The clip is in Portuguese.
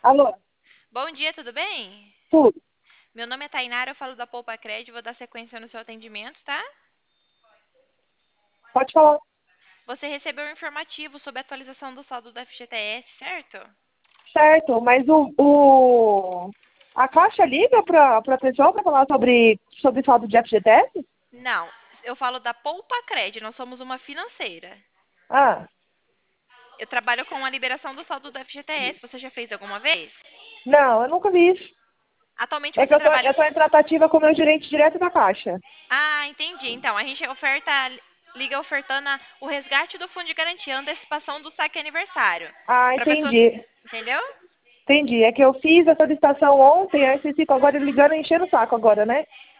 Alô, Bom dia, tudo bem? tudo. Meu nome é Tainara, eu falo da Poupa Cred, vou dar sequência no seu atendimento, tá? Pode falar. Você recebeu um informativo sobre a atualização do saldo do FGTS, certo? Certo, mas a Caixa liga para a pessoa para falar sobre saldo de FGTS? Não, eu falo da Poupa Cred, nós somos uma financeira. Ah, Eu trabalho com a liberação do saldo do FGTS, você já fez alguma vez? não, eu nunca vi isso. Atualmente É que você eu tô, trabalha. eu tô em tratativa com o meu gerente direto da Caixa. Ah, entendi. Então, a gente liga ofertando o resgate do fundo de garantia, a antecipação do saque aniversário. Ah, Para pessoas. entendi. Entendeu? Entendi. É que eu fiz a solicitação ontem, aí vocês ficam agora ligando e enchendo o saco agora, né?